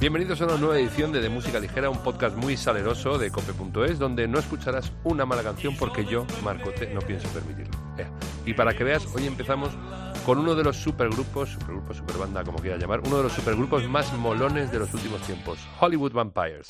Bienvenidos a una nueva edición de Música Ligera, un podcast muy saleroso de cope.es, donde no escucharás una mala canción porque yo, Marcote, no pienso permitirlo. Y para que veas, hoy empezamos con uno de los supergrupos, superbanda, como quiera llamar, uno de los supergrupos más molones de los últimos tiempos, Hollywood Vampires.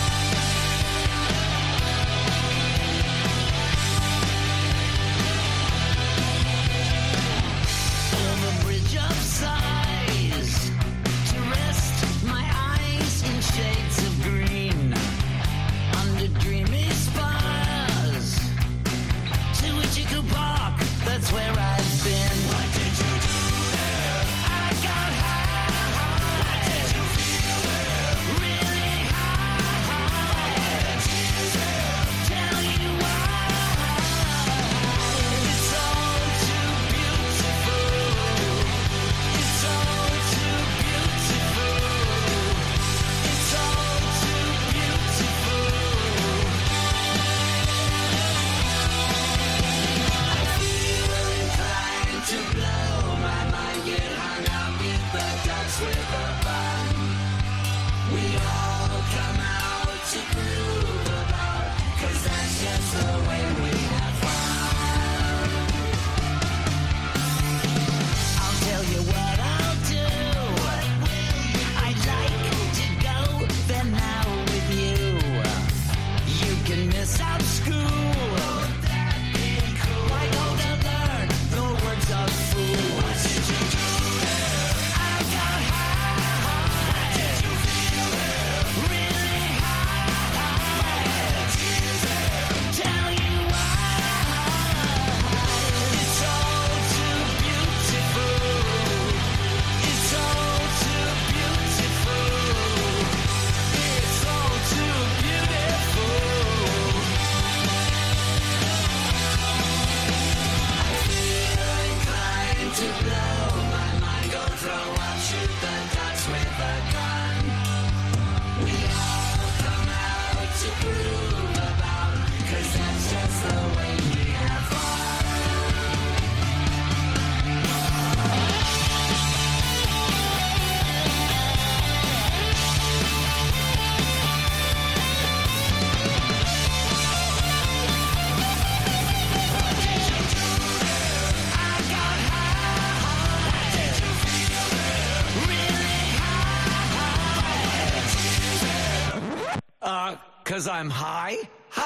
Because I'm high?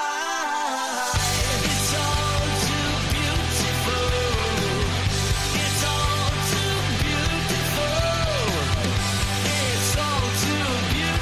It's all too beautiful. It's all too beautiful. It's all too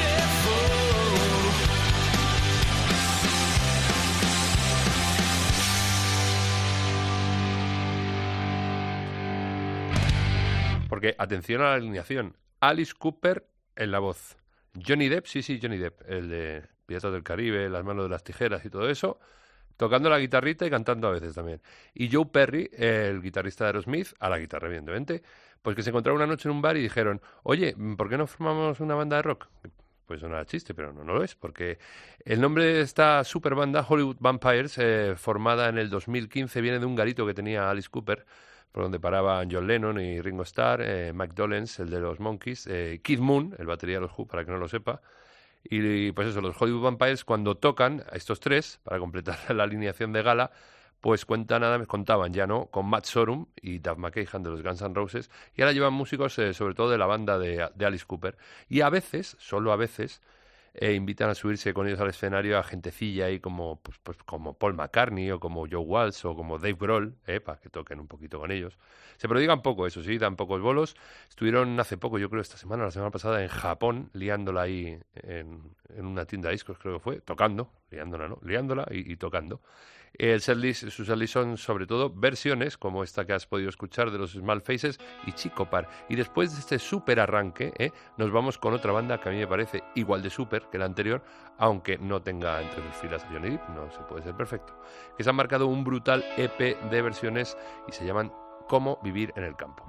beautiful. Porque, atención a la alineación, Alice Cooper en la voz, Johnny Depp, sí, Johnny Depp, el de Piratas del Caribe, Las manos de las tijeras y todo eso, tocando la guitarrita y cantando a veces también. Y Joe Perry, el guitarrista de Aerosmith, a la guitarra evidentemente, pues que se encontraron una noche en un bar y dijeron, oye, ¿por qué no formamos una banda de rock? Pues suena chiste, pero no lo es, porque el nombre de esta super banda, Hollywood Vampires, formada en el 2015, viene de un garito que tenía Alice Cooper, por donde paraban John Lennon y Ringo Starr, Mike Dolenz, el de los Monkees, Keith Moon, el batería de los Who, para que no lo sepa. Y pues eso, los Hollywood Vampires, cuando tocan a estos tres, para completar la alineación de gala, pues contaban ya, ¿no?, con Matt Sorum y Duff McKagan de los Guns N' Roses, y ahora llevan músicos sobre todo de la banda de Alice Cooper. Y a veces, solo a veces, invitan a subirse con ellos al escenario a gentecilla ahí como como Paul McCartney o como Joe Walsh o como Dave Grohl, para que toquen un poquito con ellos. Se prodigan poco, eso sí, dan pocos bolos. Estuvieron hace poco, yo creo esta semana, la semana pasada, en Japón, liándola ahí en una tienda de discos, creo que fue, tocando, liándola y tocando. Sus setlist son sobre todo versiones como esta que has podido escuchar de los Small Faces y Chico Par. Y después de este súper arranque, nos vamos con otra banda que a mí me parece igual de súper que la anterior, aunque no tenga entre sus filas a Johnny Depp, no se puede ser perfecto, que se han marcado un brutal EP de versiones y se llaman Cómo vivir en el campo.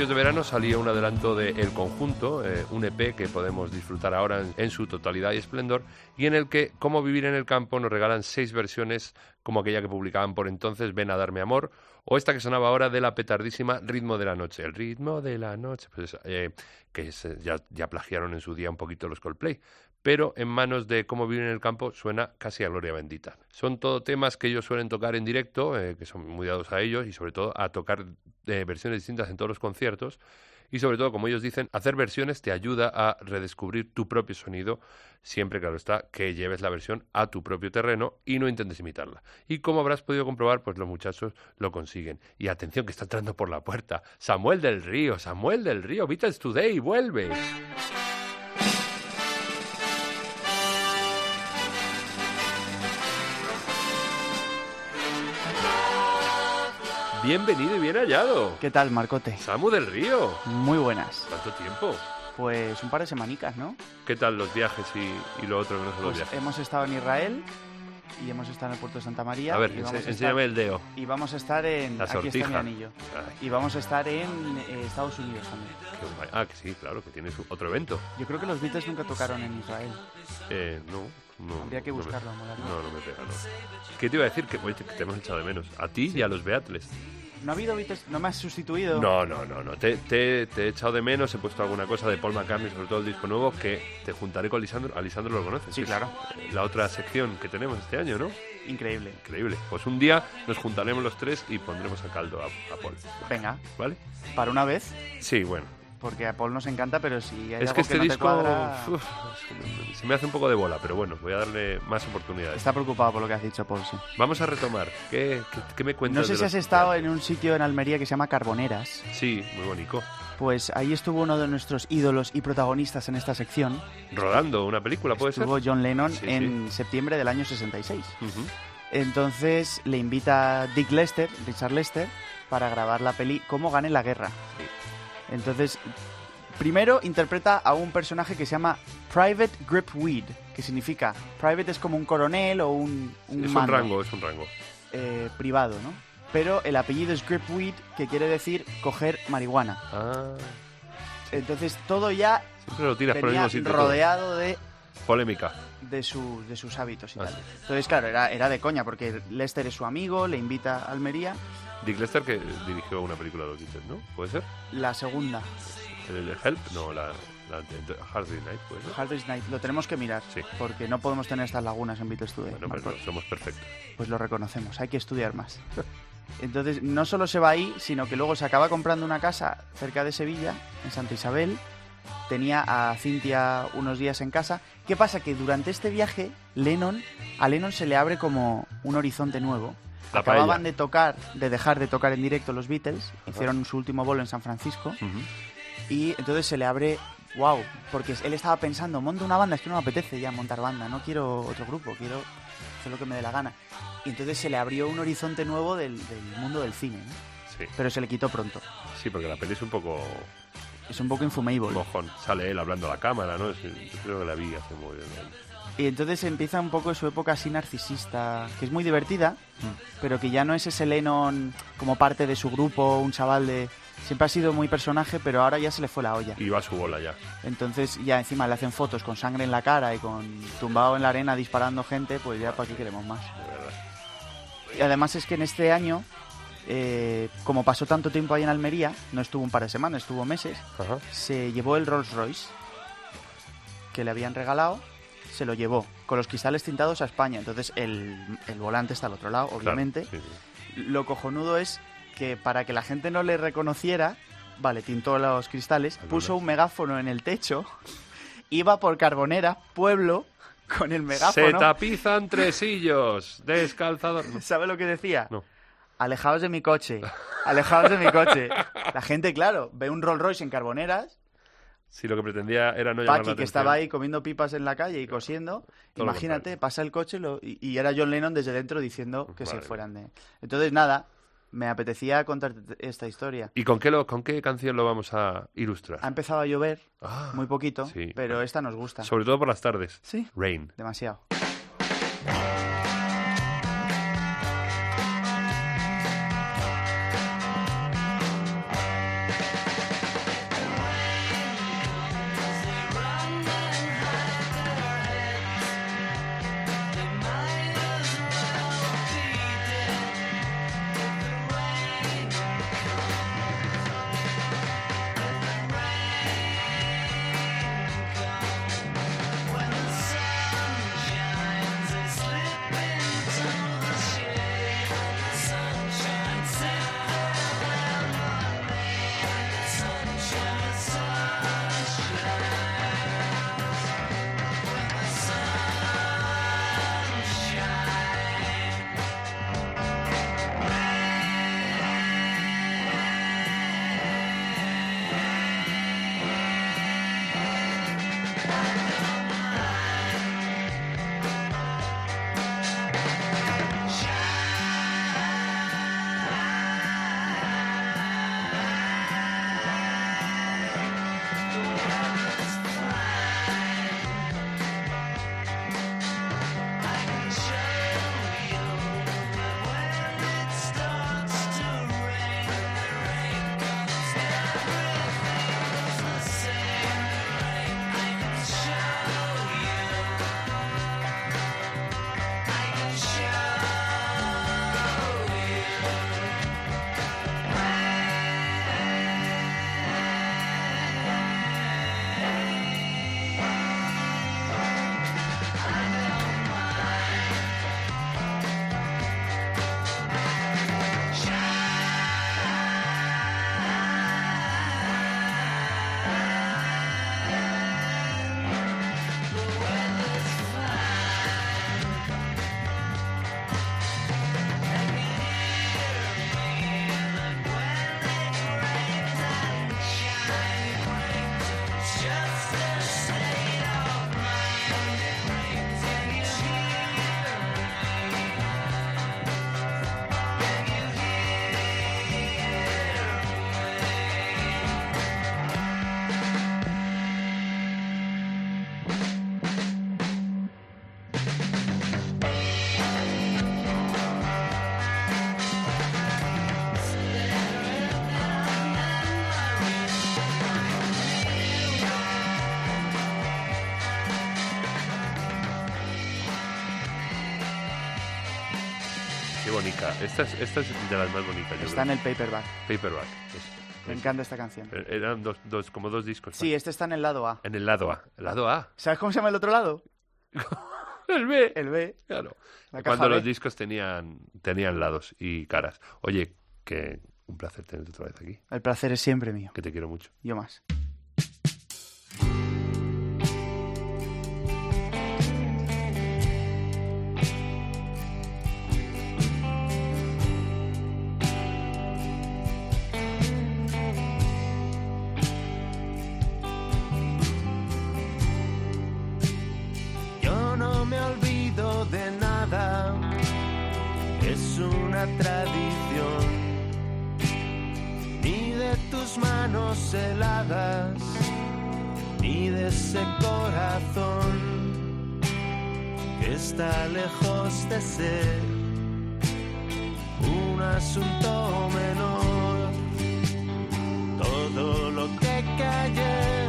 principios de verano salía un adelanto de El Conjunto, un EP que podemos disfrutar ahora en su totalidad y esplendor, y en el que Cómo vivir en el campo nos regalan 6 versiones, como aquella que publicaban por entonces, Ven a darme amor, o esta que sonaba ahora de la petardísima Ritmo de la noche. El ritmo de la noche, pues, ya plagiaron en su día un poquito los Coldplay, pero en manos de Cómo vivir en el campo suena casi a gloria bendita. Son todo temas que ellos suelen tocar en directo, que son muy dados a ellos, y sobre todo a tocar versiones distintas en todos los conciertos, y sobre todo, como ellos dicen, hacer versiones te ayuda a redescubrir tu propio sonido, siempre, claro está, que lleves la versión a tu propio terreno y no intentes imitarla. Y como habrás podido comprobar, pues los muchachos lo consiguen. Y atención, que está entrando por la puerta Samuel del Río, Beatles Today, vuelve. Bienvenido y bien hallado. ¿Qué tal, Marcote? Samu del Río. Muy buenas. ¿Cuánto tiempo? Pues un par de semanicas, ¿no? ¿Qué tal los viajes y lo otro que no son los Pues viajes? hemos estado en Israel y hemos estado en el puerto de Santa María. A ver, y vamos a enséñame estar- el dedo. Y vamos a estar en... La Aquí está sortija. mi anillo. Ay, Y vamos a estar en Estados Unidos también. qué guay. Ah, que sí, claro, que tienes otro evento. Yo creo que los Beatles nunca tocaron en Israel. No. Habría que no me- buscarlo, molaría. No me pega, no. ¿Qué te iba a decir? Que, oye, que te hemos echado de menos. A ti y a los Beatles. ¿No ha habido Beatles? ¿No me has sustituido? No. Te he echado de menos, he puesto alguna cosa de Paul McCartney, sobre todo el disco nuevo, que te juntaré con Lisandro. A Lisandro lo conoces. Sí, que es, claro. la otra sección que tenemos este año, ¿no? Increíble. Increíble. Pues un día nos juntaremos los tres y pondremos a caldo a Paul. Venga, ¿Vale? para una vez, Sí, bueno. porque a Paul nos encanta, pero si hay Es algo que este no te disco cuadra... se me hace un poco de bola, pero bueno, voy a darle más oportunidades. Está preocupado por lo que has dicho, Paul, sí. Vamos a retomar. ¿Qué me cuentas? No sé de si los- has estado en un sitio en Almería que se llama Carboneras. Sí, muy bonito. Pues ahí estuvo uno de nuestros ídolos y protagonistas en esta sección. Rodando una película, ¿puede ser? Estuvo John Lennon Sí, en septiembre del año 66. Ujú. Entonces le invita Richard Lester, para grabar la peli Cómo gane la guerra. Sí. Entonces, primero interpreta a un personaje que se llama Private Gripweed, que significa, private es como un coronel o un Es un mando, rango, es un rango. privado, ¿no? Pero el apellido es Gripweed, que quiere decir coger marihuana. Ah, Entonces todo ya siempre lo tiras por el venía mismo sitio. todo. rodeado Polémica. de sus hábitos y Ah, tal. sí. Entonces, claro, era de coña, porque Lester es su amigo, le invita a Almería. Dick Lester, que dirigió una película de los Beatles, ¿no? ¿Puede ser? La segunda, ¿El de Help? No, la Hard Day's Night, ¿puede ser? Hard Day's Night, lo tenemos que mirar, Sí. porque no podemos tener estas lagunas en Beatles Today. Bueno, Marco. pero no, somos perfectos. Pues lo reconocemos, hay que estudiar más. Entonces, no solo se va ahí, sino que luego se acaba comprando una casa cerca de Sevilla, en Santa Isabel. Tenía a Cintia unos días en casa. ¿Qué pasa? Que durante este viaje, a Lennon se le abre como un horizonte nuevo. La Acababan paella. de dejar de tocar en directo los Beatles, hicieron su último bolo en San Francisco, Ujú. y entonces se le abre, wow, porque él estaba pensando, monto una banda, es que no me apetece ya montar banda, no quiero otro grupo, quiero hacer lo que me dé la gana. Y entonces se le abrió un horizonte nuevo del mundo del cine, ¿no? Sí. Pero se le quitó pronto. Sí, porque la peli es un poco Es un poco infumable. mojón. Sale él hablando a la cámara, ¿no? Yo creo que la vi hace muy bien. Y entonces empieza un poco su época así narcisista, que es muy divertida, pero que ya no es ese Lennon como parte de su grupo, un chaval de... Siempre ha sido muy personaje, pero ahora ya se le fue la olla. Y va a su bola ya. Entonces ya encima le hacen fotos con sangre en la cara y con tumbado en la arena disparando gente, pues ya para qué queremos más. De verdad. Y además es que en este año, como pasó tanto tiempo ahí en Almería, no estuvo un par de semanas, estuvo meses, Ajá. se llevó el Rolls Royce que le habían regalado, se lo llevó con los cristales tintados a España. Entonces el volante está al otro lado, obviamente. Claro, sí. Lo cojonudo es que para que la gente no le reconociera, vale, tintó los cristales, puso un megáfono en el techo, iba por Carbonera, pueblo, con el Se megáfono. tapizan tresillos, descalzador. No. ¿Sabe lo que decía? No. Alejaos de mi coche, alejaos de mi coche. La gente, claro, ve un Rolls Royce en Carboneras, Si lo que pretendía era no llamar la Paqui, que atención. estaba ahí comiendo pipas en la calle y cosiendo, Todo lo imagínate, contrario. pasa el coche y era John Lennon desde dentro diciendo que se Madre fueran de... Entonces, nada, me apetecía contar esta historia. ¿Y con qué canción lo vamos a ilustrar? Ha empezado a llover, Ah, muy poquito, sí. pero esta nos gusta. Sobre todo por las tardes. Sí, Rain. demasiado. bonita. Esta es de las más bonitas, yo Está en creo. el paperback. Paperback. Me encanta esta canción. Eran como dos discos. Sí, este está en el lado A. En el lado A. El lado A. ¿Sabes cómo se llama el otro lado? El B. El B. Claro. La caja Cuando B. los discos tenían lados y caras. Oye, que un placer tenerte otra vez aquí. El placer es siempre mío. Que te quiero mucho. Yo más. Yo no me olvido de nada, es una tradición, ni de tus manos heladas, ni de ese corazón que está lejos de ser un asunto menor. Todo lo que callé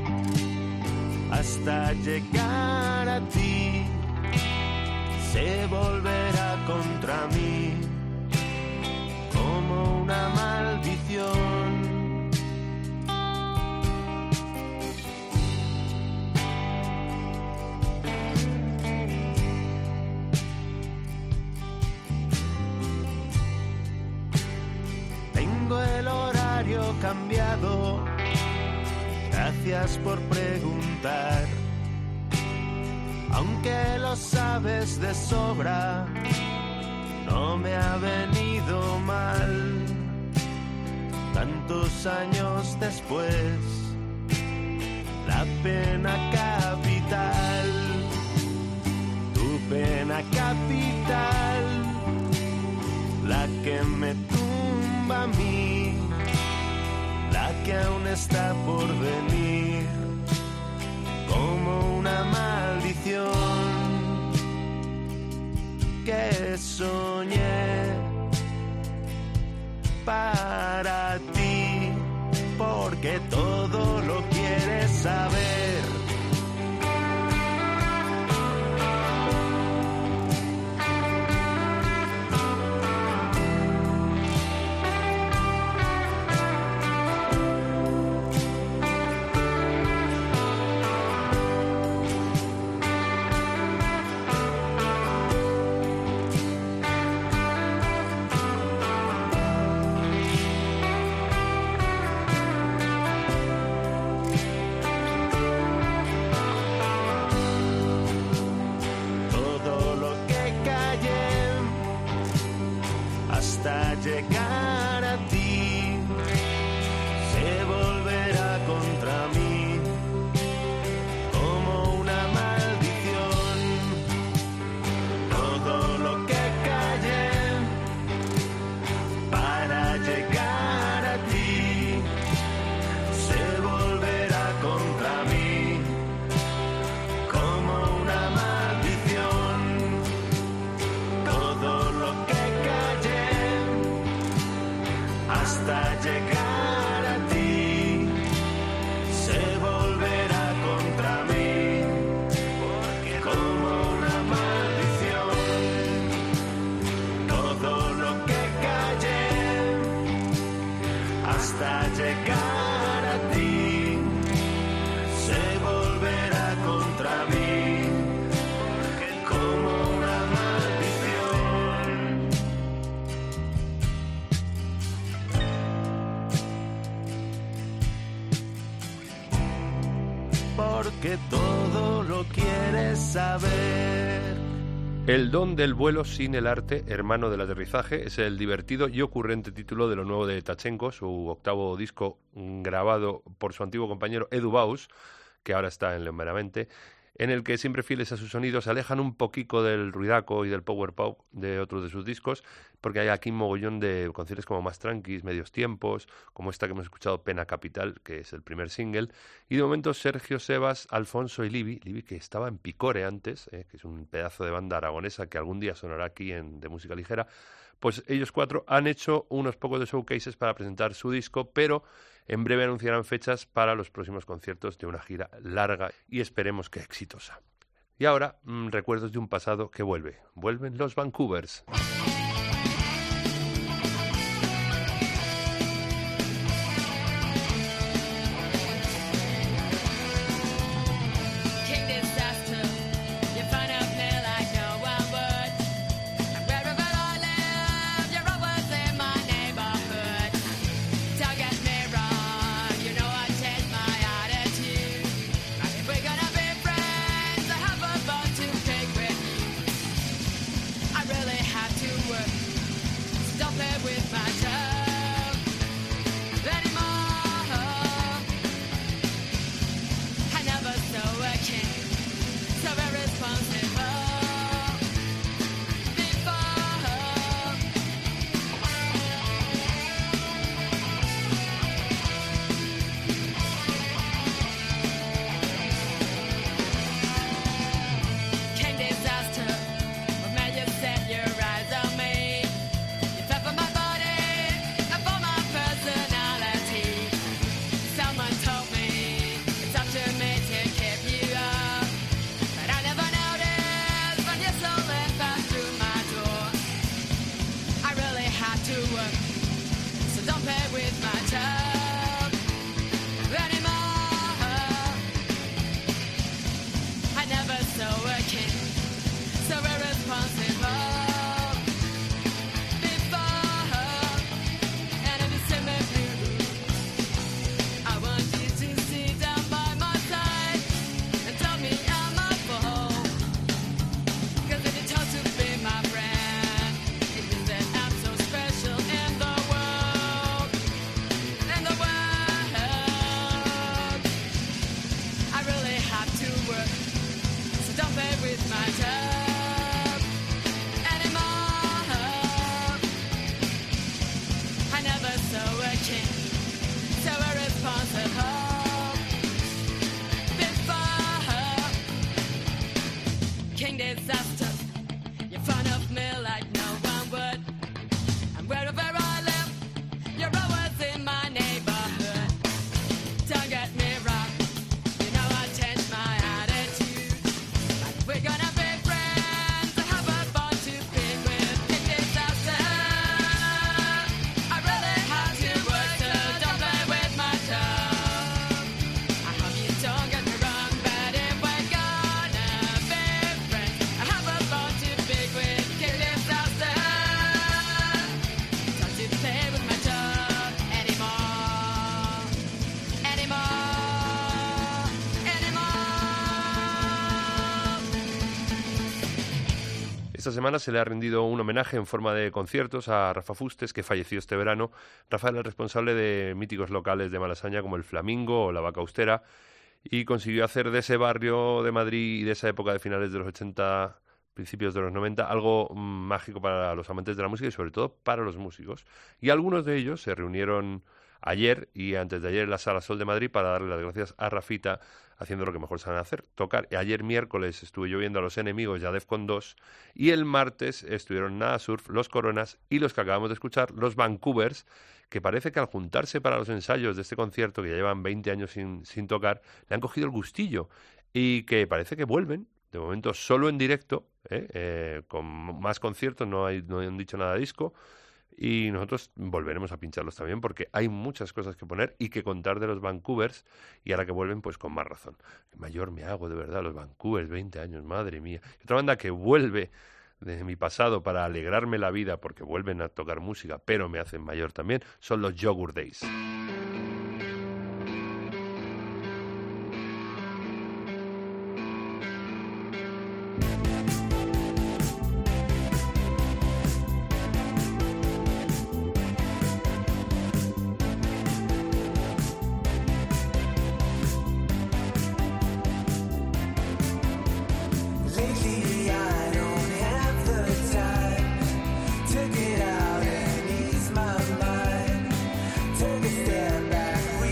hasta llegar a ti se volverá contra mí como una maldición. Tengo el horario cambiado. Gracias por preguntar, aunque lo sabes de sobra, no me ha venido mal. Tantos años después, la pena capital, tu pena capital, la que me tumba a mí, la que aún está por venir, como una maldición que soñé para ti, porque todo lo quieres saber. Todo lo que callé hasta llegar a ti se volverá contra mí como una maldición. Todo lo que callé para llegar a ti se volverá contra mí como una maldición. Todo lo que callé hasta llegar a ti se volverá contra mí, porque como una maldición. Todo lo que callé hasta llegar a ti se volverá contra mí, porque como una maldición. Porque todo lo quieres saber. El don del vuelo sin el arte, hermano del aterrizaje, es el divertido y ocurrente título de lo nuevo de Tachenko, su octavo disco grabado por su antiguo compañero Edu Baus, que ahora está en León Meramente, en el que siempre fieles a sus sonidos se alejan un poquito del ruidaco y del power pop de otros de sus discos, porque hay aquí un mogollón de canciones como más tranquis, medios tiempos, como esta que hemos escuchado, Pena Capital, que es el primer single, y de momento Sergio, Sebas, Alfonso y Libby, que estaba en Picore antes, que es un pedazo de banda aragonesa que algún día sonará aquí de música ligera, pues ellos cuatro han hecho unos pocos de showcases para presentar su disco, pero en breve anunciarán fechas para los próximos conciertos de una gira larga y esperemos que exitosa. Y ahora, recuerdos de un pasado que vuelve. Vuelven los Vancouvers. tub anymore. I never saw a king so irresponsible before. King disaster, you're fond of me like no one would. And wherever I live, you're always in my neighborhood. Don't get me wrong, you know I changed my attitude. But we're gonna be friends, have a fun to pick with. King disaster, I really have to work, so don't play with my toes. I hope you don't get me wrong, but if we're gonna be friends, I have a fun to pick with. King disaster, don't you play with my toes anymore, anymore, anymore. Esta semana se le ha rendido un homenaje en forma de conciertos a Rafa Fustes, que falleció este verano. Rafa era el responsable de míticos locales de Malasaña como el Flamingo o la Vaca Austera, y consiguió hacer de ese barrio de Madrid y de esa época de finales de los 80, principios de los 90, algo mágico para los amantes de la música y sobre todo para los músicos. Y algunos de ellos se reunieron ayer y antes de ayer en la Sala Sol de Madrid para darle las gracias a Rafita, haciendo lo que mejor saben hacer, tocar. Y ayer miércoles estuve yo viendo a Los Enemigos y a Defcon 2, y el martes estuvieron Nada Surf, Los Coronas y los que acabamos de escuchar, los Vancouvers, que parece que al juntarse para los ensayos de este concierto, que ya llevan 20 años sin tocar, le han cogido el gustillo y que parece que vuelven, de momento solo en directo, con más conciertos, no han dicho nada de disco, y nosotros volveremos a pincharlos también porque hay muchas cosas que poner y que contar de los Vancouvers, y ahora que vuelven pues con más razón. Mayor me hago, de verdad, los Vancouvers, 20 años, madre mía. Y otra banda que vuelve de mi pasado para alegrarme la vida porque vuelven a tocar música pero me hacen mayor también, son los Yogurt Days. Lately I don't have the time to get out and ease my mind. Take a step back,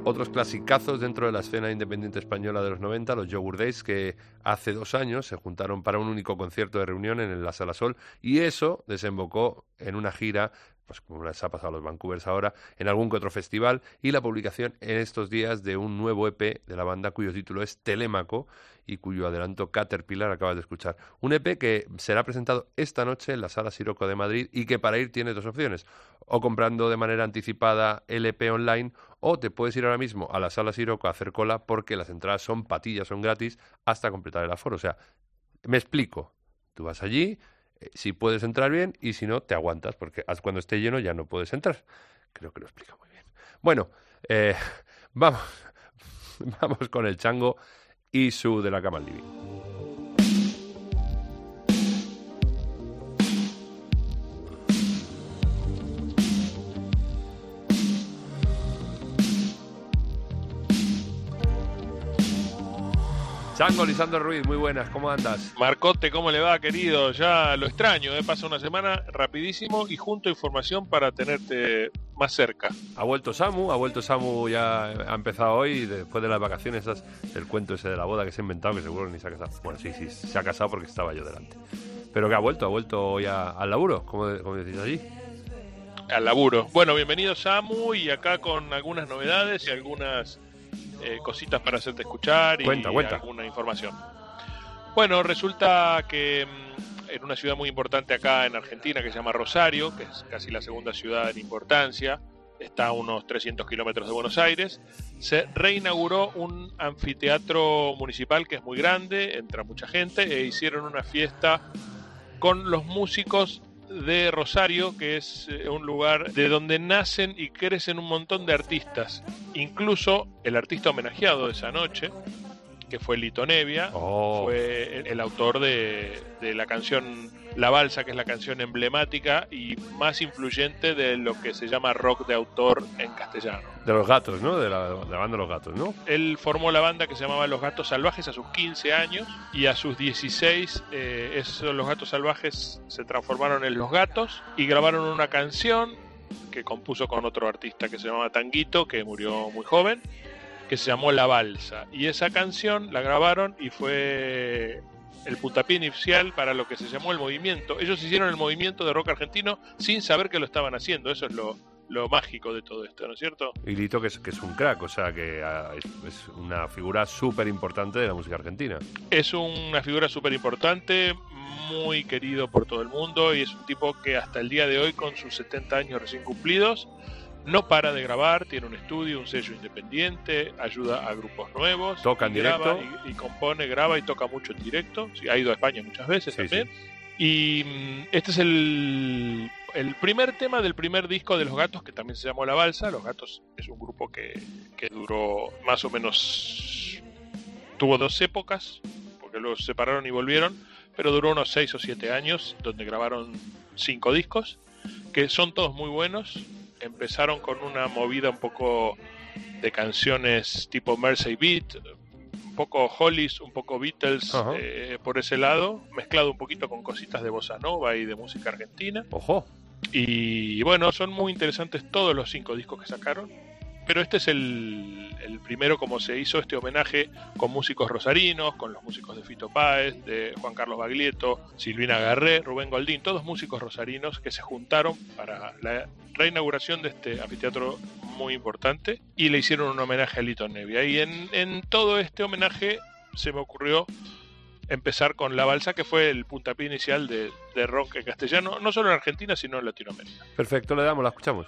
Otros clasicazos dentro de la escena independiente española de los 90, los Yogur Days, que hace 2 años se juntaron para un único concierto de reunión en la Sala Sol, y eso desembocó en una gira, pues como les ha pasado a los Vancouvers ahora, en algún que otro festival, y la publicación en estos días de un nuevo EP de la banda cuyo título es Telémaco y cuyo adelanto Caterpillar acabas de escuchar. Un EP que será presentado esta noche en la Sala Siroco de Madrid y que para ir tiene 2 opciones: o comprando de manera anticipada el EP online, o te puedes ir ahora mismo a la Sala Siroco a hacer cola, porque las entradas son patillas, son gratis hasta completar el aforo. O sea, me explico, tú vas allí, si puedes entrar bien, y si no, te aguantas, porque cuando esté lleno ya no puedes entrar. Creo que lo explico muy bien. Bueno, vamos con el Chango y su De la cama al living. Chango, Lisandro Ruiz, muy buenas, ¿cómo andas? Marcote, ¿cómo le va, querido? Ya lo extraño, pasa una semana rapidísimo y junto información para tenerte más cerca. Ha vuelto Samu, ya ha empezado hoy, después de las vacaciones, el cuento ese de la boda que se ha inventado, que seguro que ni se ha casado. Bueno, sí, se ha casado porque estaba yo delante. Pero que ha vuelto ya al laburo, como decís allí. Al laburo. Bueno, bienvenido, Samu, y acá con algunas novedades y algunas cositas para hacerte escuchar y cuenta. alguna información. Bueno, resulta que en una ciudad muy importante acá en Argentina que se llama Rosario, que es casi la segunda ciudad en importancia, está a unos 300 kilómetros de Buenos Aires, se reinauguró un anfiteatro municipal que es muy grande, entra mucha gente, e hicieron una fiesta con los músicos de Rosario, que es un lugar de donde nacen y crecen un montón de artistas. Incluso el artista homenajeado de esa noche, que fue Lito Nebbia, fue el autor de la canción La Balsa, que es la canción emblemática y más influyente de lo que se llama rock de autor en castellano. De los Gatos, ¿no? De la banda Los Gatos, ¿no? Él formó la banda que se llamaba Los Gatos Salvajes a sus 15 años y a sus 16 Los Gatos Salvajes se transformaron en Los Gatos y grabaron una canción que compuso con otro artista que se llamaba Tanguito, que murió muy joven, que se llamó La Balsa. Y esa canción la grabaron y fue el puntapié inicial para lo que se llamó el movimiento. Ellos hicieron el movimiento de rock argentino sin saber que lo estaban haciendo. Eso es lo mágico de todo esto, ¿no es cierto? Y Lito, que es un crack, o sea, que es una figura súper importante de la música argentina. Es una figura súper importante, muy querido por todo el mundo, y es un tipo que hasta el día de hoy, con sus 70 años recién cumplidos, no para de grabar, tiene un estudio, un sello independiente, ayuda a grupos nuevos. Toca en directo. Y compone, graba y toca mucho en directo. Sí, ha ido a España muchas veces también. Sí. Y este es el primer tema del primer disco de Los Gatos, que también se llamó La Balsa. Los Gatos es un grupo que duró más o menos, tuvo 2 épocas, porque luego se separaron y volvieron, pero duró unos 6 o 7 años, donde grabaron 5 discos, que son todos muy buenos. Empezaron con una movida un poco de canciones tipo Mersey Beat, un poco Hollies, un poco Beatles, por ese lado, mezclado un poquito con cositas de bossa nova y de música argentina. ¡Ojo! Y bueno, son muy interesantes todos los 5 discos que sacaron, pero este es el primero, como se hizo este homenaje con músicos rosarinos, con los músicos de Fito Páez, de Juan Carlos Baglietto, Silvina Garré, Rubén Goldín, todos músicos rosarinos que se juntaron para la reinauguración de este anfiteatro muy importante y le hicieron un homenaje a Lito Nebbia. Y en todo este homenaje se me ocurrió empezar con La Balsa, que fue el puntapié inicial de rock en castellano, no solo en Argentina, sino en Latinoamérica. Perfecto, le damos, la escuchamos.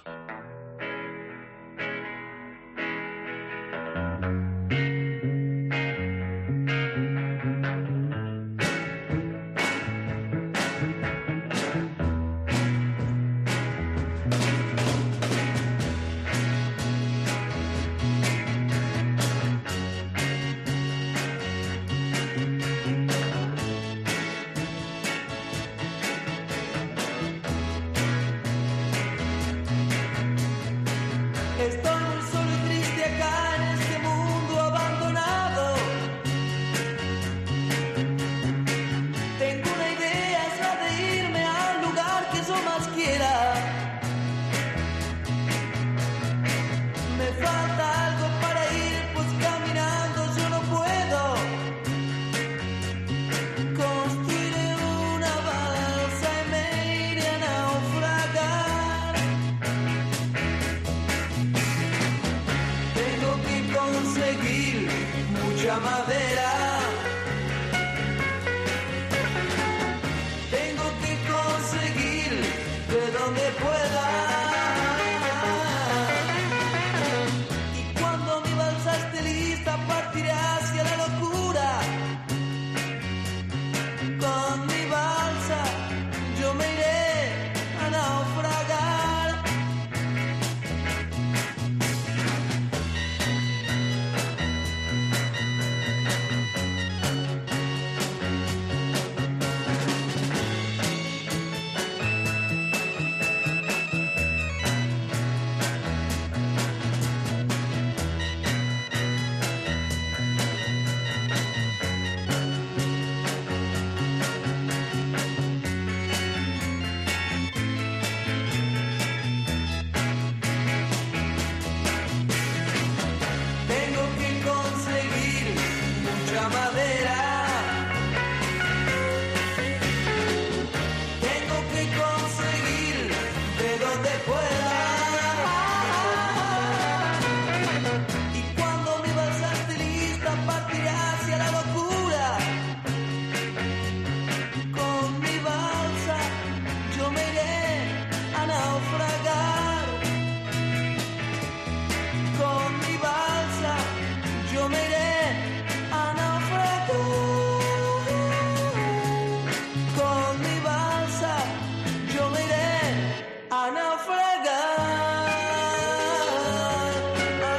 pueda. Y cuando mi balsa esté lista, partiré hacia la locura. Con mi balsa yo me iré a naufragar. Tengo que conseguir mucha madera. Tengo que conseguir de donde pueda. Y cuando mi balsa esté lista, partiré hacia la locura. Con mi balsa yo me iré a naufragar. Con mi balsa yo me iré a naufragar. Con mi balsa yo me iré a naufragar. A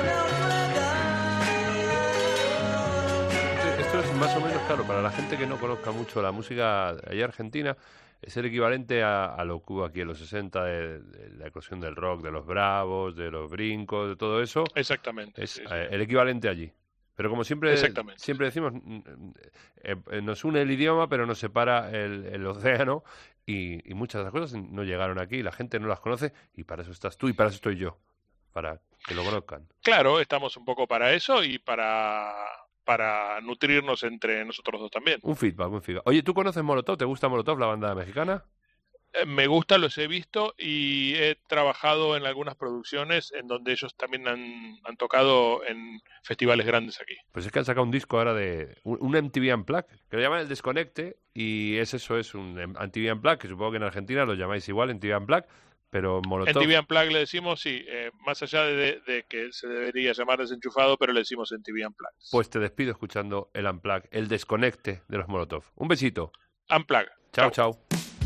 naufragar. Esto es más o menos, claro, para la gente que no conozca mucho la música allá argentina, es el equivalente a lo que hubo aquí en los 60, de la eclosión del rock, de los bravos, de los brincos, de todo eso. Exactamente. Es sí, sí. el equivalente allí. Pero como siempre Exactamente. decimos, nos une el idioma, pero nos separa el océano, y muchas de las cosas no llegaron aquí, la gente no las conoce, y para eso estás tú y para eso estoy yo, para que lo conozcan. Claro, estamos un poco para eso y para nutrirnos entre nosotros dos también. Un feedback. Oye, ¿tú conoces Molotov? ¿Te gusta Molotov, la banda mexicana? Me gusta, los he visto y he trabajado en algunas producciones en donde ellos también han tocado en festivales grandes aquí. Pues es que han sacado un disco ahora de un MTV Unplugged, que lo llaman El Desconecte, y es un MTV Unplugged, que supongo que en Argentina lo llamáis igual, MTV Unplugged, pero Molotov... En TV Unplugged le decimos, sí, más allá de que se debería llamar Desenchufado, pero le decimos en TV Unplugged. Pues te despido escuchando el Unplugged, El Desconecte de los Molotov. Un besito. Unplugged. Chao, chao.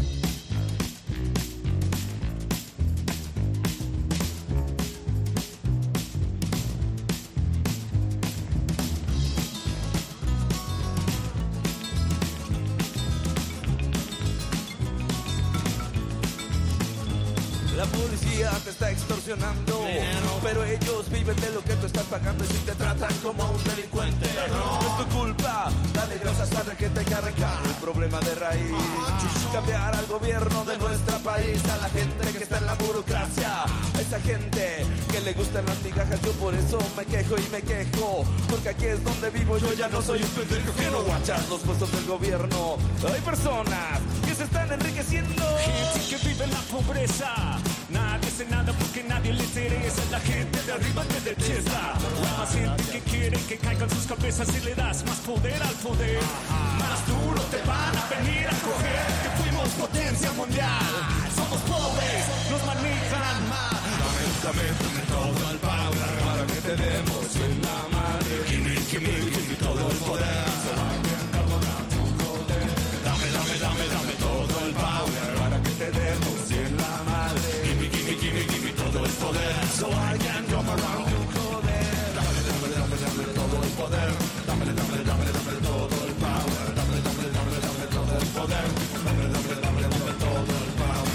La policía te está extorsionando, pero ellos viven de lo que tú estás pagando y si te tratan como a un delincuente. No es tu culpa, dale gracias a que te arrancar el problema de raíz. Cambiar al gobierno de nuestro país, a la gente que está en la burocracia, a esa gente que le gustan las migajas. Yo por eso me quejo y me quejo, porque aquí es donde vivo, yo ya no soy un pendejo que no guachas los puestos del gobierno. Hay personas que se están enriqueciendo. Gente que vive en la pobreza. Nadie hace nada porque nadie le interesa. La gente de arriba te detesta. La más gente que quiere que caigan sus cabezas y le das más poder al poder. Más duro te van a venir a coger. Que fuimos potencia mundial. Somos pobres, nos manejan mal. Dame todo el power para que te demos en la madre. Give me todo el poder. Dame todo el power para que te demos en la madre. Give me todo el poder. So I can come around you, joder. Dame todo el poder. Dame todo el power. Dame todo el poder. Dame todo el power.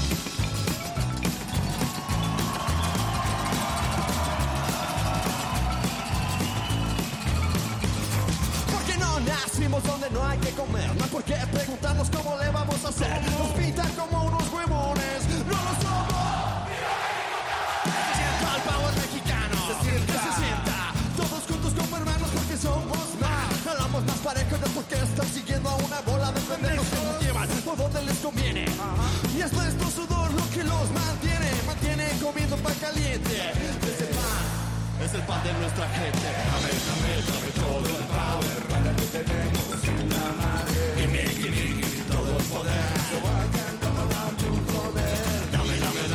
Porque no nacimos donde no hay que comer. No hay por qué preguntarnos cómo le vamos a hacer. Nos pintan como unos huevones. No lo somos. Se sienta el power mexicano. Se sienta. Todos juntos como hermanos porque somos más. Hablamos más parejo de por qué están siguiendo a una bola de pendejos que nos llevan por donde les conviene. Y es nuestro sudor lo que los mantiene. Mantiene comiendo pan caliente. Ese pan es el pan de nuestra gente. Dame todo el power para que tenemos en la madre. Give me todo el poder. So I can come around to joder. Dame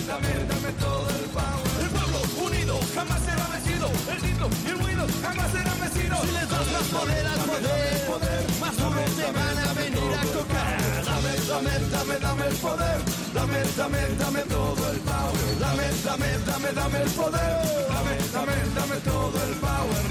dame todo el power. El pueblo unido jamás será vencido. El grito y el ruido jamás serán vencidos. Si les das más poder al poder, más duro te van a venir a tocar. Dame el poder. Dame todo el power. Dame el poder. Dame todo el power.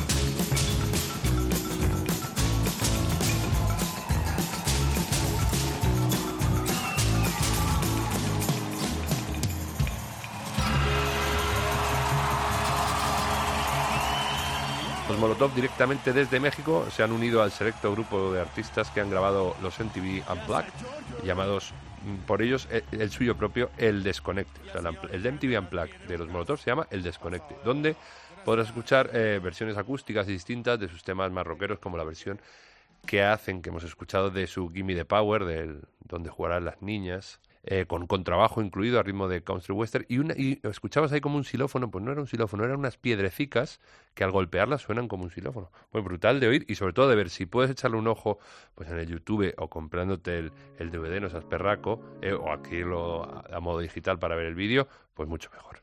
Los Molotov directamente desde México se han unido al selecto grupo de artistas que han grabado los MTV Unplugged, llamados por ellos el suyo propio El Desconecte. O sea, el de MTV Unplugged de los Molotov se llama El Desconecte, donde podrás escuchar versiones acústicas distintas de sus temas más rockeros, como la versión que hemos escuchado de su Gimme the Power, donde jugarán las niñas, con contrabajo incluido a ritmo de country western, y escuchabas ahí como un xilófono. Pues no era un xilófono, eran unas piedrecicas que al golpearlas suenan como un xilófono. Muy brutal de oír y sobre todo de ver. Si puedes echarle un ojo pues en el YouTube o comprándote el DVD, no seas perraco, o adquirirlo a modo digital para ver el vídeo, pues mucho mejor.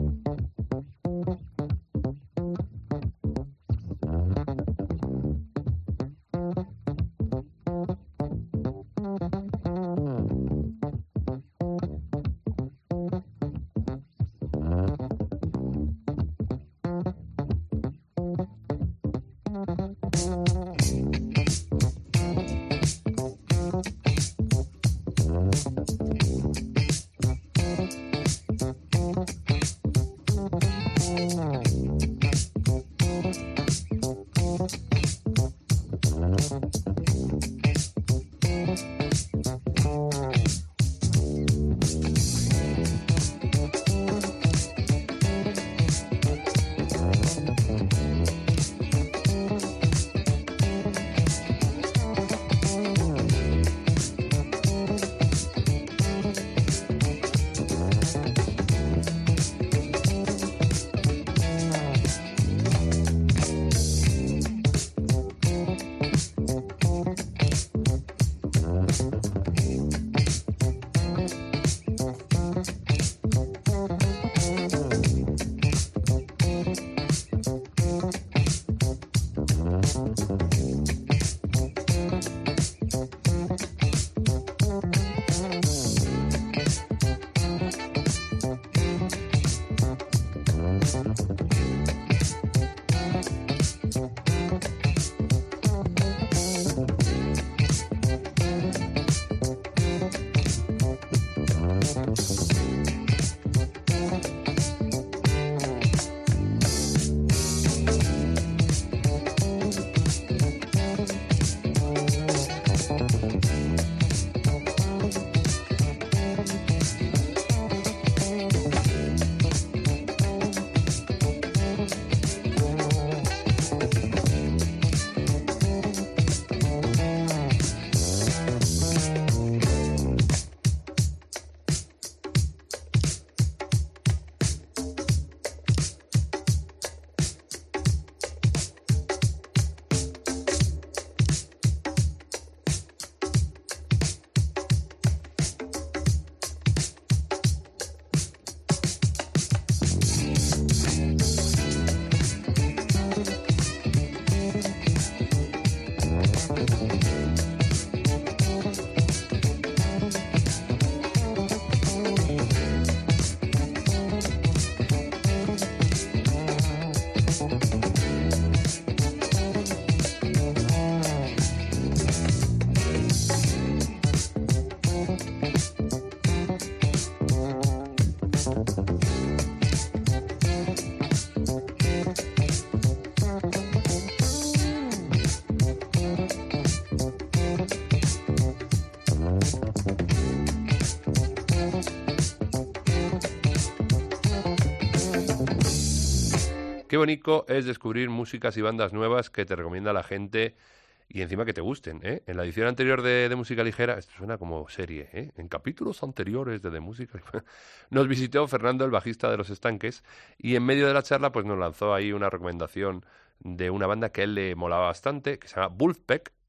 Qué bonito es descubrir músicas y bandas nuevas que te recomienda la gente y encima que te gusten, ¿eh? En la edición anterior de Música Ligera, esto suena como serie, ¿eh? En capítulos anteriores de Música nos visitó Fernando, el bajista de Los Estanques, y en medio de la charla pues nos lanzó ahí una recomendación de una banda que a él le molaba bastante, que se llama Wolfpack,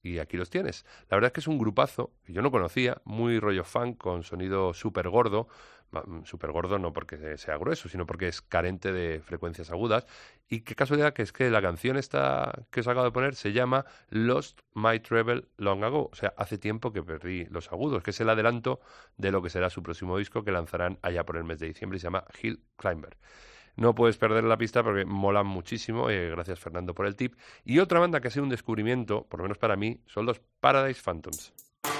y aquí los tienes. La verdad es que es un grupazo que yo no conocía, muy rollo funk, con sonido súper gordo. Súper gordo no porque sea grueso, sino porque es carente de frecuencias agudas. Y qué casualidad que es que la canción esta que os acabo de poner se llama Lost My Treble Long Ago. O sea, hace tiempo que perdí los agudos, que es el adelanto de lo que será su próximo disco que lanzarán allá por el mes de diciembre y se llama Hill Climber. No puedes perder la pista porque molan muchísimo. Gracias, Fernando, por el tip. Y otra banda que ha sido un descubrimiento, por lo menos para mí, son los Paradise Phantoms.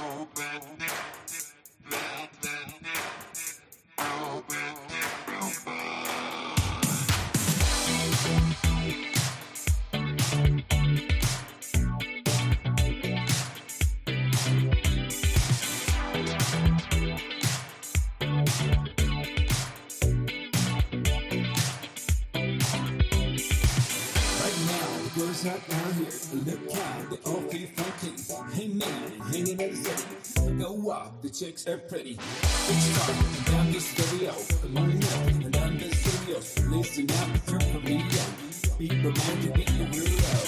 Hot down here, look out, they all feel funky. Hey man, hanging at the city. Go walk, the chicks are pretty. It's dark, and down the stereo. Come on now, and down the stereos. Listen up, turn for me up. Be romantic, be the weirdo.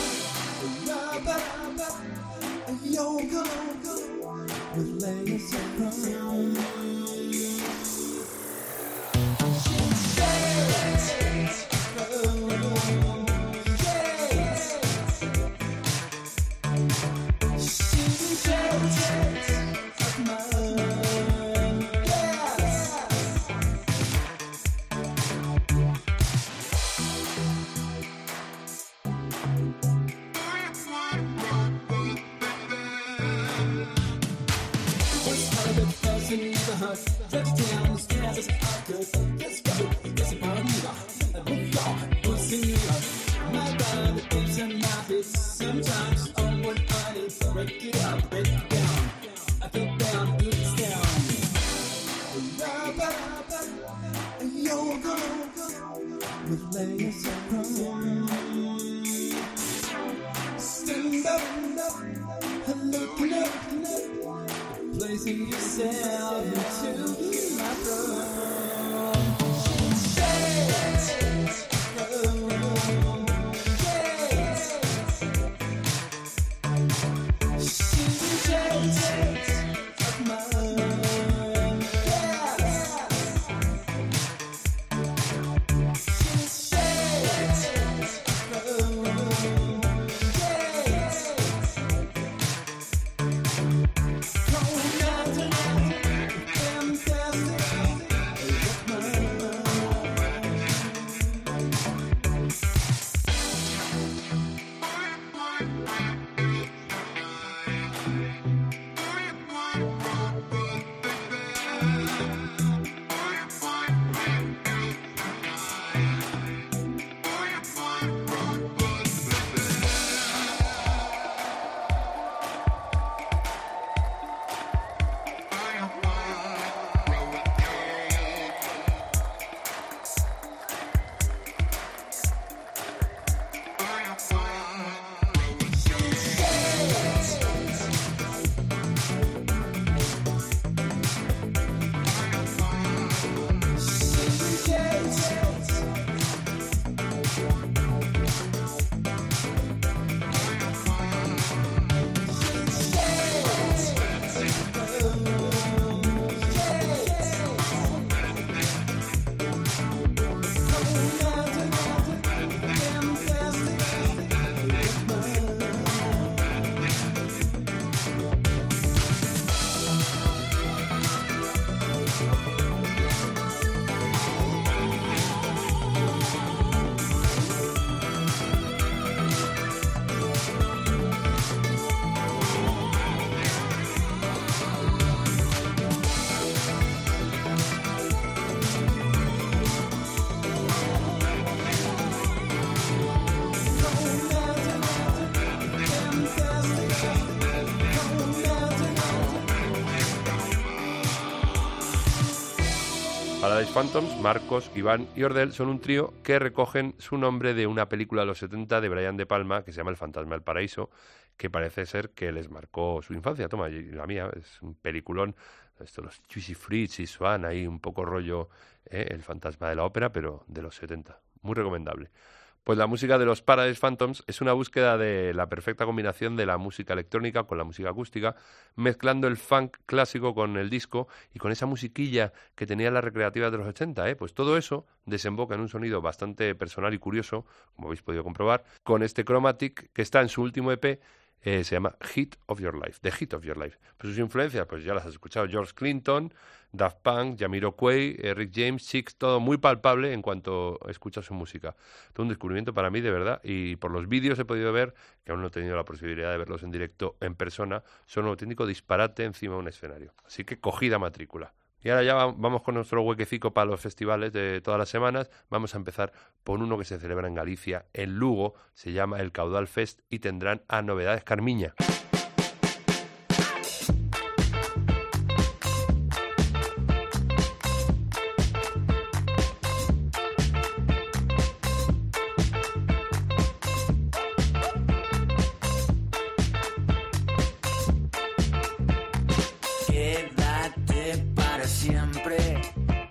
Yoga, with layers of crown. Paradise Phantoms, Marcos, Iván y Ordel son un trío que recogen su nombre de una película de los 70 de Brian De Palma que se llama El fantasma del paraíso, que parece ser que les marcó su infancia. Toma, y la mía, es un peliculón. Esto, los Juicy Fruits y Swan, ahí un poco rollo El fantasma de la ópera, pero de los 70. Muy recomendable. Pues la música de los Paradise Phantoms es una búsqueda de la perfecta combinación de la música electrónica con la música acústica, mezclando el funk clásico con el disco y con esa musiquilla que tenían las recreativas de los 80, ¿eh? Pues todo eso desemboca en un sonido bastante personal y curioso, como habéis podido comprobar, con este Chromatic que está en su último EP. Se llama Hit of Your Life, The Hit of Your Life. Pues sus influencias, pues ya las has escuchado, George Clinton, Daft Punk, Jamiroquai, Rick James, Chicks, todo muy palpable en cuanto escuchas su música. Todo un descubrimiento para mí, de verdad, y por los vídeos he podido ver, que aún no he tenido la posibilidad de verlos en directo en persona, son un auténtico disparate encima de un escenario. Así que cogida matrícula. Y ahora ya vamos con nuestro huequecico para los festivales de todas las semanas. Vamos a empezar por uno que se celebra en Galicia, en Lugo, se llama el Caudal Fest y tendrán a Novedades Carmiña. Quédate para siempre,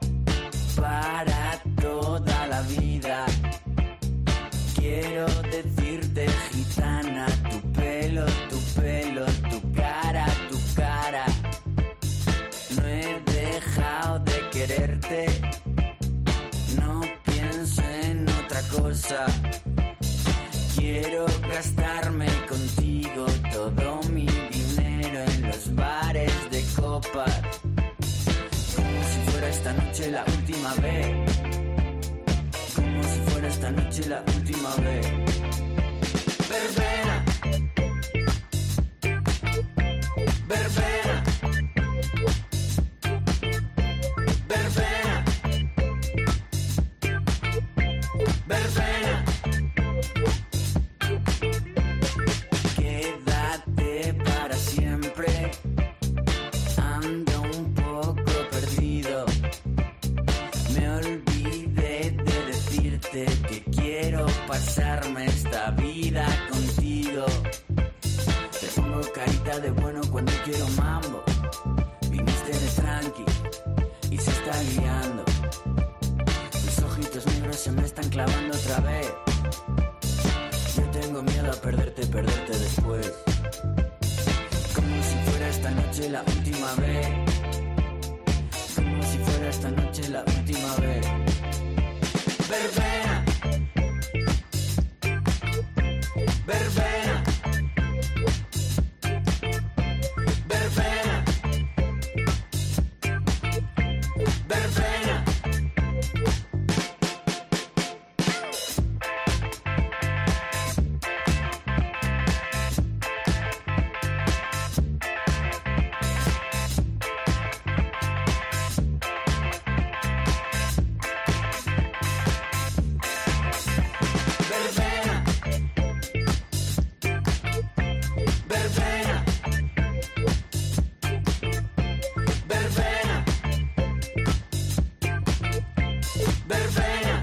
para toda la vida. Quiero decirte, gitana, tu pelo, tu cara, tu cara. No he dejado de quererte, no pienso en otra cosa. Quiero gastarme contigo todo mi dinero en los bares de copas, como si fuera esta noche la última vez, como si fuera esta noche la última vez. Verbena, verbena, verbena, verbena. Quédate para siempre, ando un poco perdido. Me olvidé de decirte que quiero pasarme esta vida contigo. Te pongo carita de bueno cuando quiero mambo. Viniste de tranqui y se está liando. Tus ojitos negros se me están clavando otra vez. Yo tengo miedo a perderte después. Como si fuera esta noche la última vez. Como si fuera esta noche la última vez. Verbena, verbena, verbena, verbena. Verbena, verbena, verbena, verbena.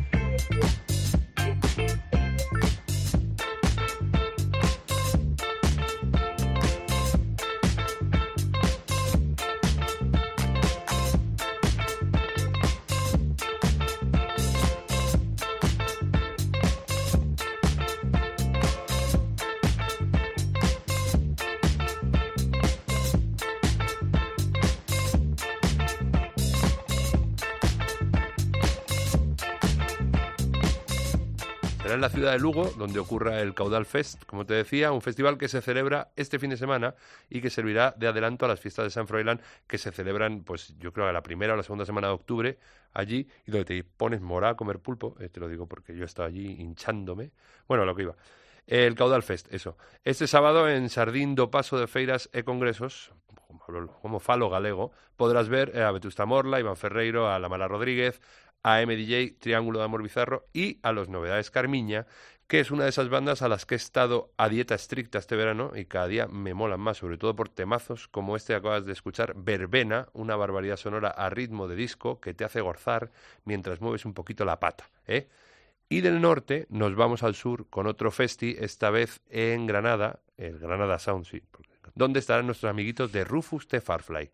Será en la ciudad de Lugo, donde ocurra el Caudal Fest, como te decía, un festival que se celebra este fin de semana y que servirá de adelanto a las fiestas de San Froilán, que se celebran, pues yo creo, a la primera o la segunda semana de octubre, allí, y donde te pones morá a comer pulpo, te lo digo porque yo he estado allí hinchándome. Bueno, a lo que iba. El Caudal Fest, eso. Este sábado en Sardín do Paso de Feiras e Congresos, como falo galego, podrás ver a Vetusta Morla, Iván Ferreiro, a Lamara Rodríguez, a MDJ, Triángulo de Amor Bizarro y a los Novedades Carmiña, que es una de esas bandas a las que he estado a dieta estricta este verano y cada día me molan más, sobre todo por temazos como este que acabas de escuchar, Verbena, una barbaridad sonora a ritmo de disco que te hace gozar mientras mueves un poquito la pata, ¿eh? Y del norte nos vamos al sur con otro festi, esta vez en Granada, el Granada Sound, sí, donde estarán nuestros amiguitos de Rufus the Farfly.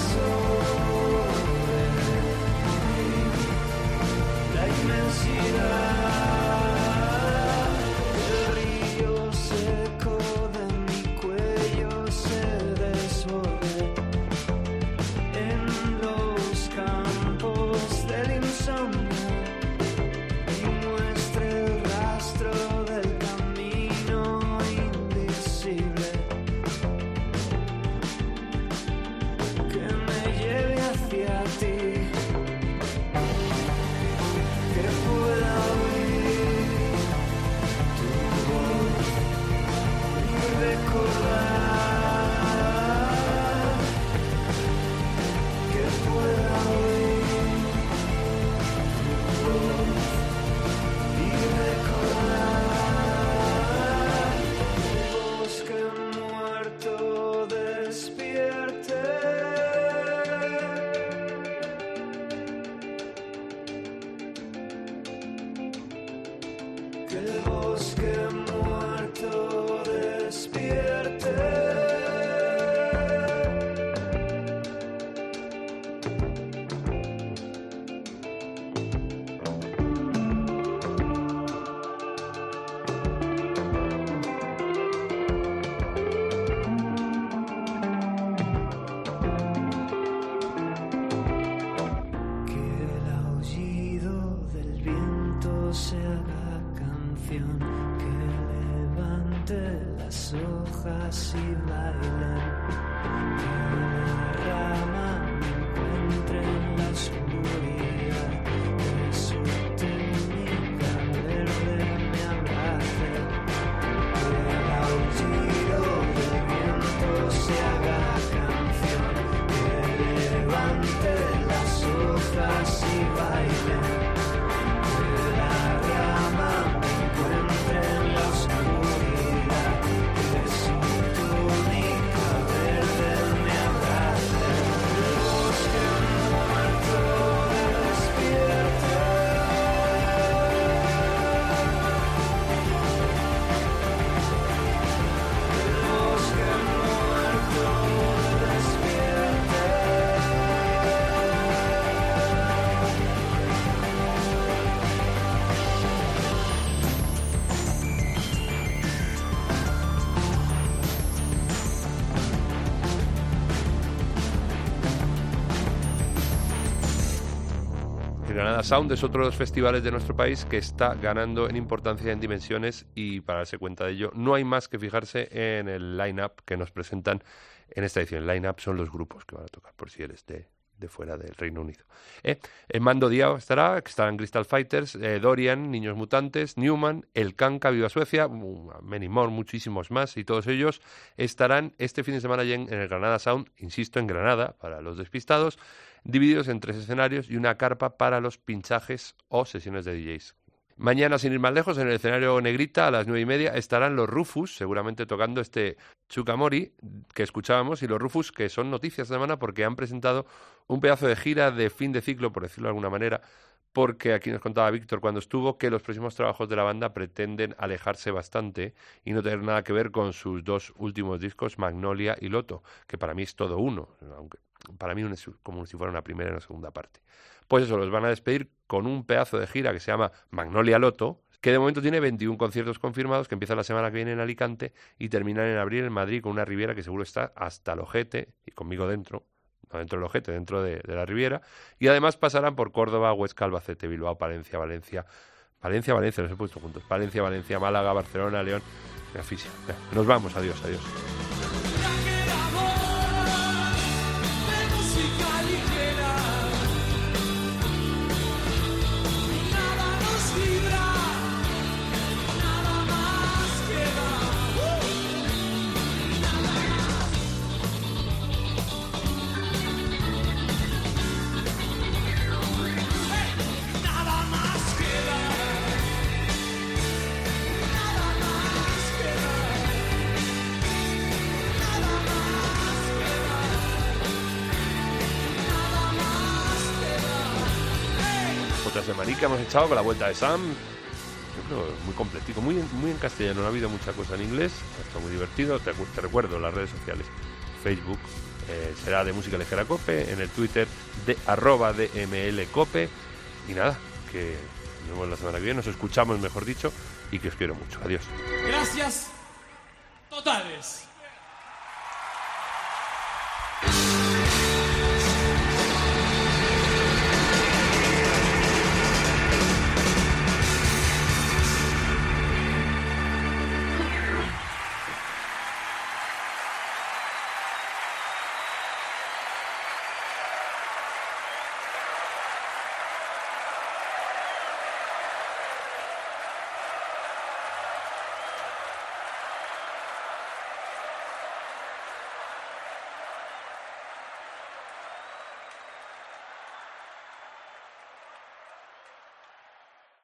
la inmensidad. El río seco de mi cuello se desborde en los campos del insomnio y muestre el rastro del camino invisible que me lleve hacia ti, que pueda oír tu voz y recordar, que pueda oír tu voz y recordar, el bosque muerto despierte. Que el bosque muerto despierte. Que el aullido del viento se haga canción, que levante las hojas y bailen, que la rama me encuentre en la oscuridad, que su túnica verde me abrace, que el aullido del viento se haga canción, que levante las hojas y bailen. Que la rama me encuentre en la oscuridad, que su túnica verde me abrace, el bosque muerto despierte. El bosque muerto despierte. El Granada Sound es otro de los festivales de nuestro país que está ganando en importancia, en dimensiones, y para darse cuenta de ello no hay más que fijarse en el line-up que nos presentan en esta edición. El line-up son los grupos que van a tocar, por si eres de fuera del Reino Unido. Mando Diao estarán Crystal Fighters, Dorian, Niños Mutantes, Newman, El Kanka, Viva Suecia, many more, muchísimos más, y todos ellos estarán este fin de semana ya en el Granada Sound, insisto, en Granada, para los despistados, divididos en 3 escenarios y una carpa para los pinchajes o sesiones de DJs. Mañana, sin ir más lejos, en el escenario Negrita, a las 9:30, estarán los Rufus, seguramente tocando este Chukamori que escuchábamos, y los Rufus, que son noticias de semana porque han presentado un pedazo de gira de fin de ciclo, por decirlo de alguna manera, porque aquí nos contaba Víctor cuando estuvo que los próximos trabajos de la banda pretenden alejarse bastante y no tener nada que ver con sus 2 últimos discos, Magnolia y Loto, que para mí es todo uno, aunque para mí es como si fuera una primera y una segunda parte. Pues eso, los van a despedir con un pedazo de gira que se llama Magnolia Loto, que de momento tiene 21 conciertos confirmados, que empiezan la semana que viene en Alicante y terminan en abril en Madrid, con una Riviera que seguro está hasta el ojete, y conmigo dentro, no dentro del ojete, dentro de la Riviera, y además pasarán por Córdoba, Huesca, Albacete, Bilbao, Palencia, Valencia, los he puesto juntos, Palencia, Málaga, Barcelona, León, Asfixia. Nos vamos, adiós. Otra semanica hemos echado con la vuelta de Sam. Yo creo muy completico, muy en castellano, no ha habido mucha cosa en inglés, está muy divertido. Te recuerdo las redes sociales, Facebook, será de Música Ligera Cope, en el Twitter de @DMLCope. Y nada, que nos vemos la semana que viene, nos escuchamos, mejor dicho, y que os quiero mucho. Adiós. Gracias totales.